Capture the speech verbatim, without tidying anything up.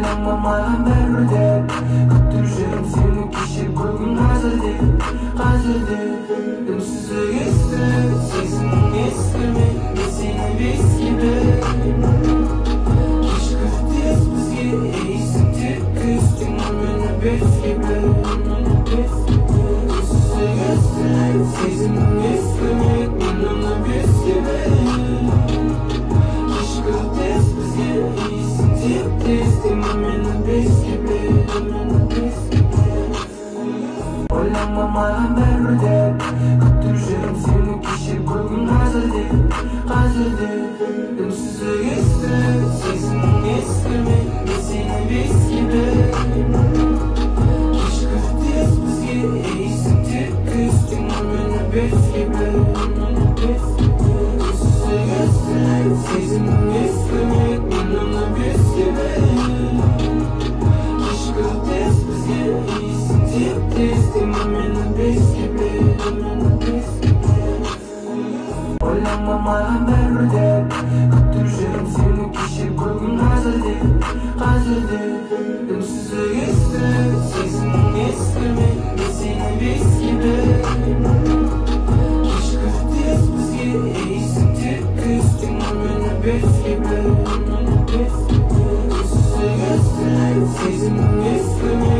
Ойлама маған бәрібір де күттіріп жүрем сені кешір бүгін қазірде қазірде үнсіздік есті сезімің ескі мен сені бескебе кешкі тез бізге ейсің тек күстің мені бескебе үнсіздік есті сезімің ескі мен оны бескебе кешкі тез бізге ейсің тек күстің мені бескебе Ойлама маған бәрібір де күттіріп жүрем сені кешір бүгін қазірде қазірде үнсіздік есті сезімің ескі мен сені бескебе кешкі тез бізге ейсің тек күстің мені бескебе үнсіздік есті сезімің ескі мен оны бескебе кешкі тез бізге ейсің тек күстің мені бескебе Ойлама маған бәрібір де күттіріп жүрем сені кешір бүгін қазірде қазірде үнсіздік есті сезімің ескі мен сені бескебе кешкі тез бізге ейсің тек күстің мені бескебе үнсіздік есті сезімің ескі мен